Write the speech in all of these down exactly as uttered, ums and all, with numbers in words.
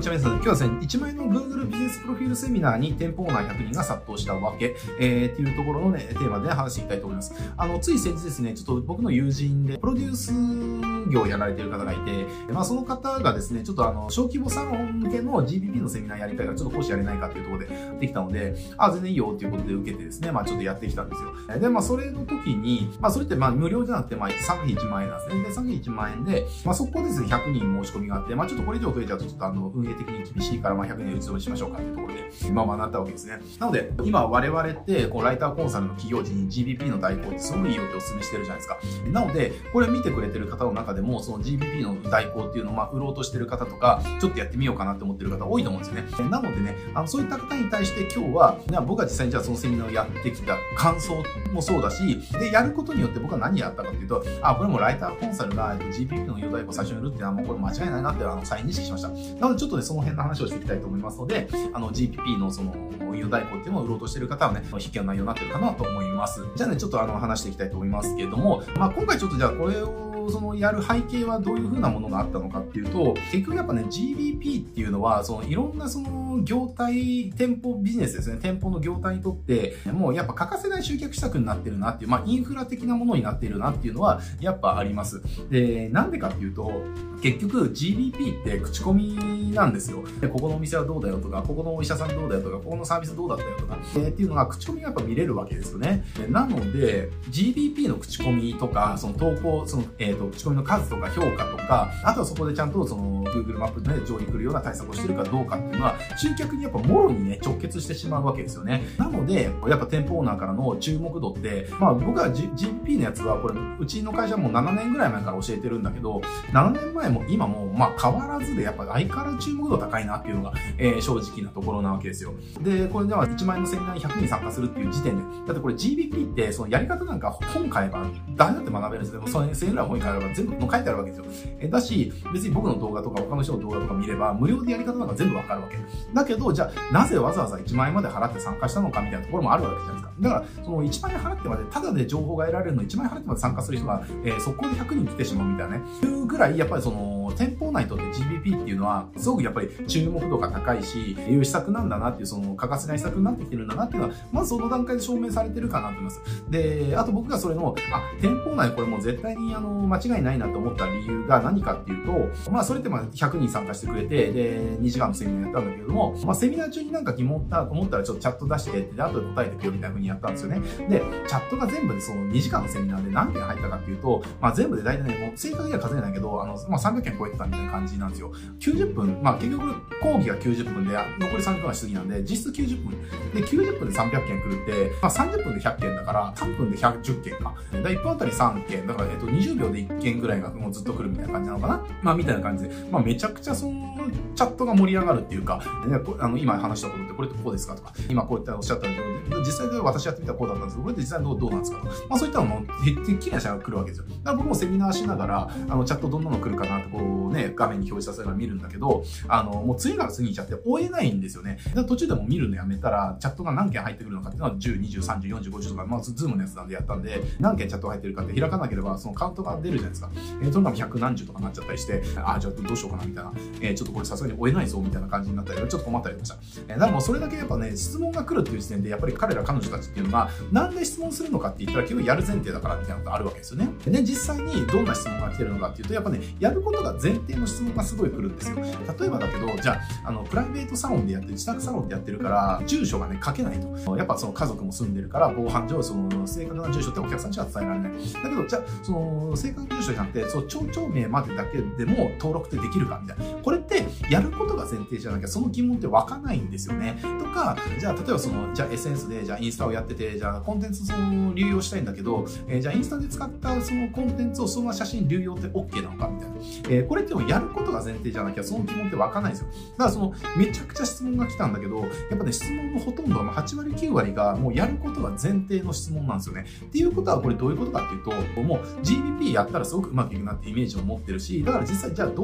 にちは皆さん。今日はですね、いちまん円の Google ビジネスプロフィールセミナーに店舗オーナーひゃくにんが殺到したわけ、えー、っていうところのね、テーマで、ね、話していきたいと思います。あの、つい先日ですね、ちょっと僕の友人で、プロデュース業をやられている方がいて、まあその方がですね、ちょっとあの、小規模サロン向けの ジービーピー のセミナーやりたいから、ちょっと講師やれないかっていうところでできたので、あ、全然いいよっていうことで受けてですね、まあちょっとやってきたんですよ。で、まあそれの時に、まあそれってまあ無料じゃなくて、まあ参加費いちまん円なんですね。で、参加費いちまん円で、まあそこですね、ひゃくにん申し込みがあって、まあちょっとこれ以上増えちゃうと、ちょっとあの、運営的に厳しいから、まあひゃくにん打ち止めしましょうかっていうところで、まあまあなったわけですね。なので、今我々って、こう、ライターコンサルの企業時に ジービーピー の代行ってすごくいいよってお勧めしてるじゃないですか。なので、これ見てくれてる方の中でも、その ジービーピー の代行っていうのを、まあ、売ろうとしてる方とか、ちょっとやってみようかなって思ってる方多いと思うんですよね。なのでね、あの、そういった方に対して今日は、僕が実際にじゃあそのセミナーをやってきた感想もそうだし、で、やることによって僕は何やったかっていうと、あ、これもライターコンサルが ジービーピー の運用代行を最初に売るっていうのはもうこれ間違いないなってあの再認識しました。なのでちょっとね、その辺の話をしていきたいと思いますので、あの ジービーピー のその運用代行っていうのを売ろうとしてる方はね、必見の内容になってるかなと思います。じゃあね、ちょっとあの話していきたいと思いますけれども、まあ今回ちょっとじゃあこれをそのやる背景はどういう風なものがあったのかっていうと、結局やっぱね、ジービーピー っていうのは、そのいろんなその業態、店舗ビジネスですね、店舗の業態にとって、もうやっぱ欠かせない集客施策になってるなっていう、まあインフラ的なものになっているなっていうのは、やっぱあります。で、なんでかっていうと、結局 ジービーピー って口コミなんですよ。で、ここのお店はどうだよとか、ここのお医者さんどうだよとか、ここのサービスどうだったよとか、えー、っていうのが口コミがやっぱ見れるわけですよね。なので、ジービーピー の口コミとか、その投稿、その、えっと、口コミの数とか評価とか、あとはそこでちゃんとその Google マップで上位に来るような対策をしてるかどうかっていうのは、集客にやっぱもろにね、直結してしまうわけですよね。なので、やっぱ店舗オーナーからの注目度って、まあ僕は ジービーピー のやつは、これ、うちの会社もななねんぐらい前から教えてるんだけど、ななねんまえも今も、まあ変わらずで、やっぱ相変わらず注目度高いなっていうのが、えー、正直なところなわけですよ。で、これではいちまん円のセミナーにひゃくにん参加するっていう時点で、だってこれ ジービーピー って、そのやり方なんか本買えば、誰だって学べるんですよ。そのせんえんぐらい本に買えば全部書いてあるわけですよ。えだし、別に僕の動画とか他の人の動画とか見れば、無料でやり方なんか全部わかるわけ。だけど、じゃあ、なぜわざわざいちまん円まで払って参加したのかみたいなところもあるわけじゃないですか。だから、そのいちまん円払ってまで、ただで情報が得られるのいちまん円払ってまで参加する人が、えー、速攻でひゃくにん来てしまうみたいなね。いうぐらい、やっぱりその、店舗内にとって ジービーピー っていうのは、すごくやっぱり注目度が高いし、いう施策なんだなっていう、その、欠かせない施策になってきてるんだなっていうのは、まずその段階で証明されてるかなと思います。で、あと僕がそれの、あ、店舗内これもう絶対にあの、間違いないなと思った理由が何かっていうと、まあそれってまあひゃくにん参加してくれて、で、にじかんのセミナーやったんだけれども、まあセミナー中になんか疑問った思ったらちょっとチャット出してって、で、後で答えてくよみたいな風にやったんですよね。で、チャットが全部でそのにじかんのセミナーで何件入ったかっていうと、まあ全部で大体ね、もう正確には数えないけど、あの、まあさんびゃっけん超えてたみたいな感じなんですよ。きゅうじゅっぷん、まあ結局講義がきゅうじゅっぷんで、残りさんじゅっぷんはしすぎなんで、実質きゅうじゅっぷん。で、きゅうじゅっぷんでさんびゃっけん来るって、まあさんじゅっぷんでひゃっけんだから、さんぷんでひゃくじゅっけんか。だいっぷんあたりさんけん。だから、えっと、にじゅうびょうでいっけんぐらいがもうずっと来るみたいな感じなのかな。まあみたいな感じで、まあめちゃくちゃその、チャットが盛り上がるっていうか、ね、あの、今話したことってこれってこうですかとか、今こういったおっしゃったけど、実際で私やってみたらこうだったんですけど、これって実際どう、どうなんですかと。まあそういったのも、てっきりな人が来るわけですよ。だから僕もセミナーしながら、あの、チャットどんなの来るかなってこうね、画面に表示させながら見るんだけど、あの、もう次から次に行っちゃって追えないんですよね。だから途中でも見るのやめたら、チャットが何件入ってくるのかっていうのはじゅう、にじゅう、さんじゅう、よんじゅう、ごじゅうとか、まあズームのやつなんでやったんで、何件チャットが入ってるかって開かなければ、そのカウントが出るじゃないですか。えー、その中百何十とかなっちゃったりして、ああ、じゃあどうしようかなみたいな。えー、ちょっとこれさすがに追えないぞみたいな感じになったり、ちょっと困ったりしました。えー、だからもうそれだけやっぱね、質問が来るっていう時点で、やっぱり彼ら彼女たちっていうのが、なんで質問するのかって言ったら、結局やる前提だからみたいなことがあるわけですよね。で、実際にどんな質問が来てるのかっていうと、やっぱね、やることが前提の質問がすごい来るんですよ。例えばだけど、じゃあ、あの、プライベートサロンでやってる、自宅サロンでやってるから、住所がね、書けないと。やっぱその家族も住んでるから、防犯上、その、正確な住所ってお客さんにしか伝えられない。だけど、じゃあ、その、正確な住所じゃなくて、そう、町長名までだけでも登録ってできるかみたいな。これって、やることが前提じゃなきゃ、その疑問って湧かないんですよね。とか、じゃあ、例えばその、じゃあ エスエヌエス で、じゃあインスタをやってて、じゃあコンテンツその、流用したいんだけど、えー、じゃあインスタで使ったそのコンテンツをそのまま写真流用って OK なのかみたいな。えー、これってもやることが前提じゃなきゃ、その疑問って湧かないんですよ。だからその、めちゃくちゃ質問が来たんだけど、やっぱね、質問のほとんどははちわりきゅうわりが、もうやることが前提の質問なんですよね。っていうことは、これどういうことかっていうと、もう ジービーピー やったらすごくうまくいくなってイメージを持ってるし、だから実際じゃあどうすればい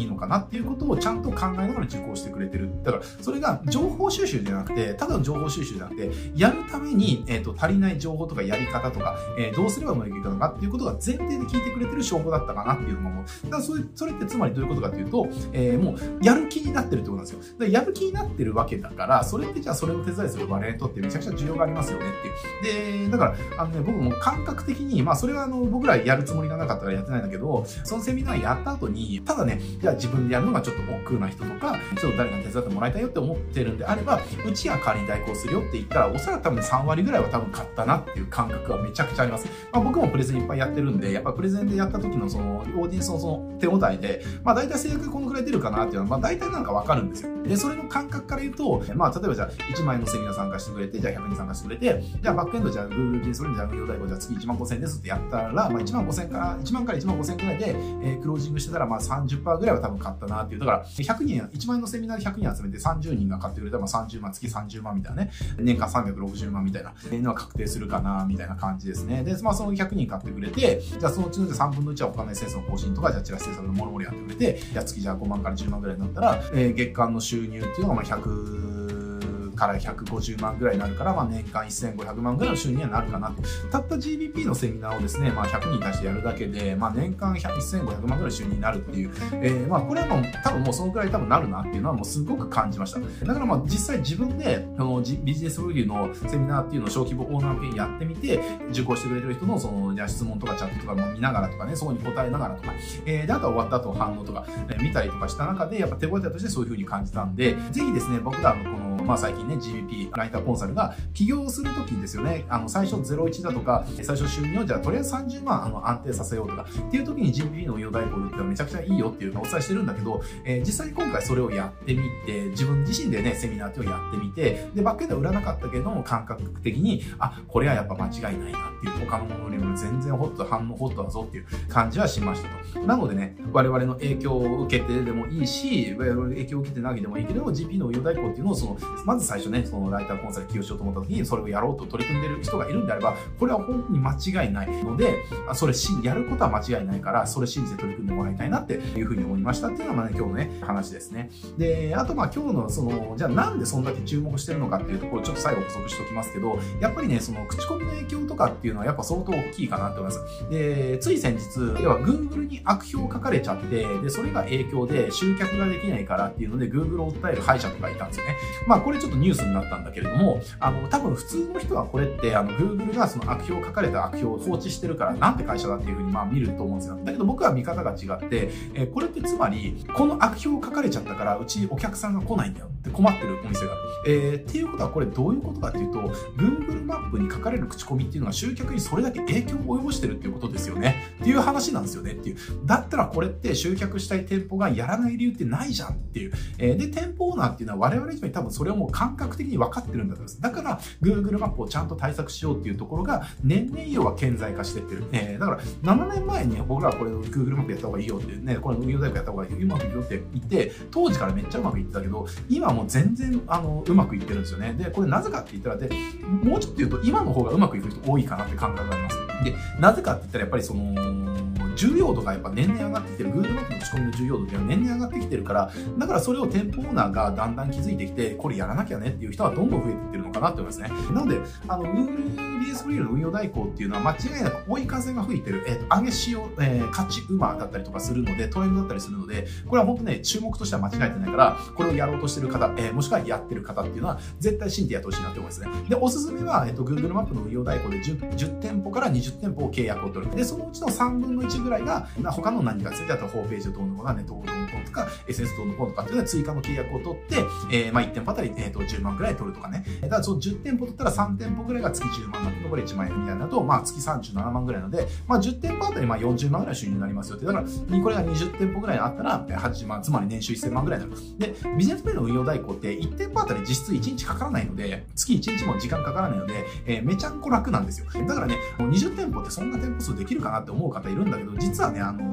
いいのかなっていうことをちゃんと考えながら受講してくれてる。だから、それが情報収集じゃなくて、ただの情報収集じゃなくて、やるために、えっと、足りない情報とかやり方とか、えー、どうすればうまくいくのかっていうことが前提で聞いてくれてる証拠だったかなっていうのがもう、だからそれ、それってつまりどういうことかっていうと、えー、もう、やる気になってるってことなんですよ。だからやる気になってるわけだから、それってじゃあそれを手伝いする我々にとってめちゃくちゃ需要がありますよねっていう。で、だから、あのね、僕も感覚的に、まあ、それはあの、僕らやるつもりがなかったからやってないんだけど、そのセミナーやった後に、ただね、じゃあ自分でやるのがちょっと億劫な人とか、ちょっと誰かに手伝ってもらいたいよって思ってるんであれば、うちが代わりに代行するよって言ったら、おそらく多分さんわりぐらいは多分買ったなっていう感覚はめちゃくちゃあります。まあ、僕もプレゼンいっぱいやってるんで、やっぱプレゼンでやった時のその、オーディエンスのその手応えで、まあ大体制約このくらい出るかなっていうのは、まあ大体なんかわかるんですよ。で、それの感覚から言うと、まあ例えばじゃあいちまんえんのセミナー参加してくれて、じゃあひゃくにん参加してくれて、じゃあバックエンドじゃあ Google ビジネスプロにじゃあ運用代行じゃあ月いちまんごせんえんですってやったら、まあいちまんごせんから、いちまんからいちまんごせんくらいで、えー、クロージングしてたらまあ さんじゅっパーセント ぐらいは多分買ったなっていう。だからひゃくにん、いちまんえんのセミナーでひゃくにん集めてさんじゅうにんが買ってくれたらまあさんじゅうまん、月さんじゅうまんみたいなね、年間さんびゃくろくじゅうまんみたいなのは確定するかなみたいな感じですね。で、まあそのひゃくにん買ってくれて、じゃあそのうちのさんぶんのいちは他のエッセンスの更新とか、じゃあチラシ制作のもろもろやってくれて、じゃあ月じゃあごまんからじゅうまんぐらいになったら、えー、月間の収入っていうのがまあひゃくからひゃくごじゅうまんぐらいになるから、まあ年間せんごひゃくまんぐらいの収入にはなるかなと。たった ジービーピー のセミナーをですね、まあひゃくにんに対してやるだけで、まあ年間せんごひゃくまんぐらい収入になるっていう、えー、まあこれはもう多分もうそのくらい多分なるなっていうのはもうすごく感じました。だからまあ実際自分で、そのビジネスプロフィールのセミナーっていうのを小規模オーナー向けにやってみて、受講してくれてる人のその、じゃあ質問とかチャットとかも見ながらとかね、そこに答えながらとか、えー、で、あとは終わった後反応とか、えー、見たりとかした中で、やっぱ手応えとしてそういう風に感じたんで、ぜひですね、僕らのこの、まあ最近ね、ジービーピー、ライターコンサルが起業するときにですよね、あの、最初ゼロイチだとか、最初収入をじゃあとりあえずさんじゅうまんあの安定させようとか、っていうときに ジービーピー の運用代行っていうのはめちゃくちゃいいよっていうのをお伝えしてるんだけど、えー、実際に今回それをやってみて、自分自身でね、セミナーっていうのをやってみて、で、バックエンドは売らなかったけれども、感覚的に、あ、これはやっぱ間違いないなっていう、他のものよりも全然ホット、反応ホットだぞっていう感じはしましたと。なのでね、我々の影響を受けてでもいいし、我々の影響を受けてないでもいいけども、ジーピー の運用代行っていうのをその、まず最初ね、そのライターコンサル起業しようと思った時にそれをやろうと取り組んでる人がいるんであれば、これは本当に間違いないので、それし、やることは間違いないから、それ信じて取り組んでもらいたいなっていうふうに思いましたっていうのがまあね、今日のね、話ですね。で、あとまあ今日のその、じゃあなんでそんだけ注目してるのかっていうところ、ちょっと最後補足しておきますけど、やっぱりね、その口コミの影響とかっていうのはやっぱ相当大きいかなって思います。で、つい先日、要は Google に悪評書かれちゃって、で、それが影響で集客ができないからっていうので Google を訴える歯医者とかいたんですよね。まあこれちょっとニュースになったんだけれども、あの、多分普通の人はこれって、あの、Google がその悪評書かれた悪評を放置してるから、なんて会社だっていうふうにまあ見ると思うんですよ。だけど僕は見方が違って、えー、これってつまり、この悪評書かれちゃったから、うちお客さんが来ないんだよって困ってるお店がある。えー、っていうことはこれどういうことかっていうと、Google マップに書かれる口コミっていうのは集客にそれだけ影響を及ぼしてるっていうことですよね。っていう話なんですよねっていう。だったらこれって集客したい店舗がやらない理由ってないじゃんっていう。えー、で、店舗オーナーっていうのは我々以上に多分それをもう感覚的に分かってるんだと思います。だから Google マップをちゃんと対策しようっていうところが年々要は顕在化してってる。えー、だからななねんまえに僕らはこれを Google マップやった方がいいよってね、これ運用代行やった方がいいよ、うまくいくよって言って、当時からめっちゃうまくいってたけど、今もう全然あのうまくいってるんですよね。で、これなぜかって言ったら、で、もうちょっと言うと今の方がうまくいく人多いかなって感覚があります。で、なぜかって言ったらやっぱりその、重要度がやっぱ年々上がってきてる。Google マップの口コミの重要度っていうのは年々上がってきてるから、だからそれを店舗オーナーがだんだん気づいてきて、これやらなきゃねっていう人はどんどん増えていってるのかなって思いますね。なので、あの、Google ビジネスプロフィールの運用代行っていうのは間違いなく追い風が吹いてる、えっと、上げ潮、えー、勝ち馬だったりとかするので、トレンドだったりするので、これは本当ね、注目としては間違えてないから、これをやろうとしてる方、えー、もしくはやってる方っていうのは、絶対信じてやってほしいなって思いますね。で、おすすめは、えっと、Google マップの運用代行で 10, じゅってんぽからにじゅってんぽを契約を取る。で、そのうちのさんぶんのいちぐらいが、他の何かついてあったらホームページをどうのこうの、ネットをどうのこうのとか、エスエヌエス どうのこうのとかっていうので追加の契約を取って、えー、まあいってんぽあたり、えー、とじゅうまんぐらい取るとかね。だからそのじゅってんぽ取ったらさんてんぽぐらいが月じゅうまんなんで、これいちまん円みたいなのと、まあ月さんじゅうななまんぐらいなので、まあじゅってんぽあたりまあよんじゅうまんぐらい収入になりますよって。だから、これがにじゅってんぽぐらいあったら、はちじゅうまん、つまり年収せんまんぐらいになる。で、ビジネスプレイの運用代行っていってんぽあたり実質いちにちかからないので、月いちにちも時間かからないので、えー、めちゃんこ楽なんですよ。だからね、にじゅってんぽってそんな店舗数できるかなって思う方いるんだけど、実はね、あの、め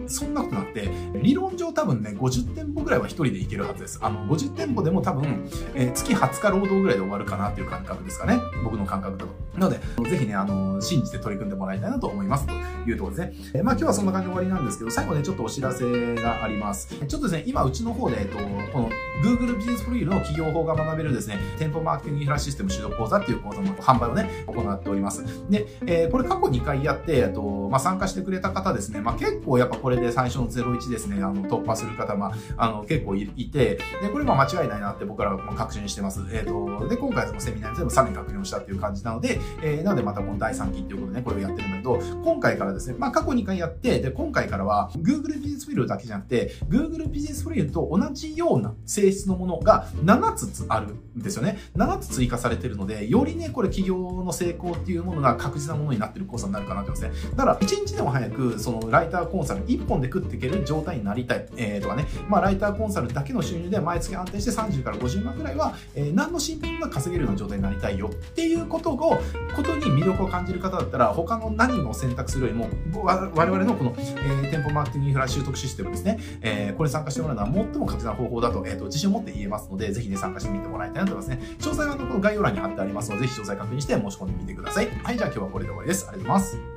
そんなことなくて、理論上多分ね、ごじゅってんぽぐらいは一人でいけるはずです。あの、ごじゅってんぽでも多分、えー、月はつか労働ぐらいで終わるかなっていう感覚ですかね。僕の感覚だと。なので、ぜひね、あの、信じて取り組んでもらいたいなと思いますというところですね。えー、まあ今日はそんな感じで終わりなんですけど、最後ね、ちょっとお知らせがあります。ちょっとですね、今うちの方で、えっと、この Google ビジネスプロフィールの企業法が学べるですね、店舗マーケティングインフラシステム取得講座っていう講座の販売をね、行っております。で、えー、これ過去にかいやって、えっと、まあ参加してくれた方ですね、まあ結構やっぱこれで最初のゼロイチですね、あの、突破する方、まあ、あの、結構いて、で、これは間違いないなって僕らは確信してます。えっと、で、今回そのセミナーでもさらに確認をしたっていう感じなので、えー、なのでまたこのだいさんきっていうことでね、これをやってるんだけど、今回からですね、まあ過去にかいやって、で、今回からは Google ビジネスプロフィールだけじゃなくて、Google ビジネスプロフィールと同じような性質のものがななつつあるんですよね。ななつ追加されてるので、よりね、これ企業の成功っていうものが確実なものになってる講座になるかなと思いますね。だから、いちにちでも早く、そのライターコンサルいっぽんで食っていける状態になりたい、えー、とかね、まあ、ライターコンサルだけの収入で毎月安定してさんじゅうからごじゅうまんぐらいは、えー、何の心配もなく稼げるような状態になりたいよっていうことを、ことに魅力を感じる方だったら、他の何も選択するよりも、我々のこの、えー、店舗マーケティングインフラ習得システムですね、えー、これに参加してもらうのは最も確実な方法だと、えー、と自信を持って言えますので、ぜひね、参加してみてもらいたいなと思いますね。詳細はこの概要欄に貼ってありますので、ぜひ詳細確認して申し込んでみてください。はい、じゃあ今日はこれで終わりです。ありがとうございます。